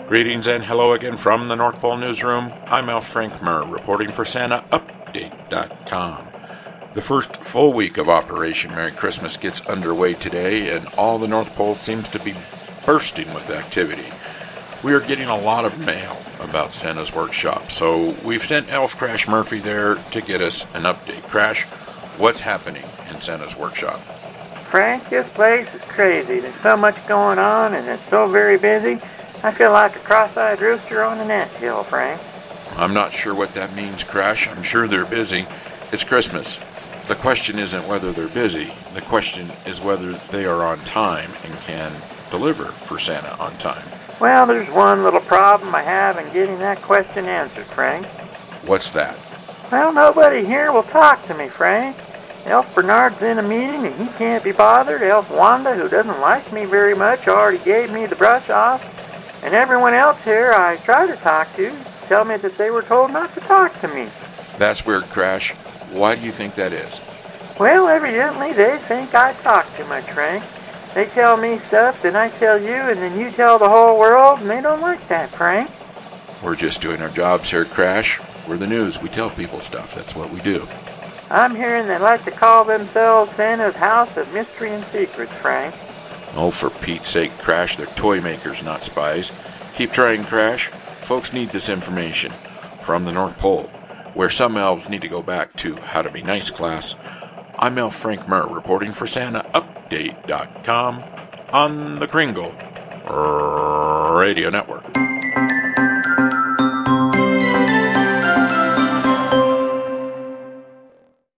Greetings and hello again from the North Pole Newsroom. I'm Al Frankmer, reporting for SantaUpdate.com. The first full week of Operation Merry Christmas gets underway today, and all the North Pole seems to be bursting with activity. We are getting a lot of mail about Santa's workshop, so we've sent Elf Crash Murphy there to get us an update. Crash, what's happening in Santa's workshop? Frank, this place is crazy. There's so much going on, and it's so very busy. I feel like a cross-eyed rooster on an anthill, Frank. I'm not sure what that means, Crash. I'm sure they're busy. It's Christmas. The question isn't whether they're busy. The question is whether they are on time and can deliver for Santa on time. Well, there's one little problem I have in getting that question answered, Frank. What's that? Well, nobody here will talk to me, Frank. Elf Bernard's in a meeting and he can't be bothered. Elf Wanda, who doesn't like me very much, already gave me the brush off. And everyone else here I try to talk to tell me that they were told not to talk to me. That's weird, Crash. Why do you think that is? Well, evidently they think I talk too much, Frank. They tell me stuff, then I tell you, and then you tell the whole world, and they don't like that, Frank. We're just doing our jobs here, Crash. We're the news. We tell people stuff. That's what we do. I'm hearing they like to call themselves Santa's House of Mystery and Secrets, Frank. Oh, for Pete's sake, Crash, they're toy makers, not spies. Keep trying, Crash. Folks need this information from the North Pole, where some elves need to go back to How to Be Nice class. I'm Al Frankmer, reporting for SantaUpdate.com on the Kringle Radio Network.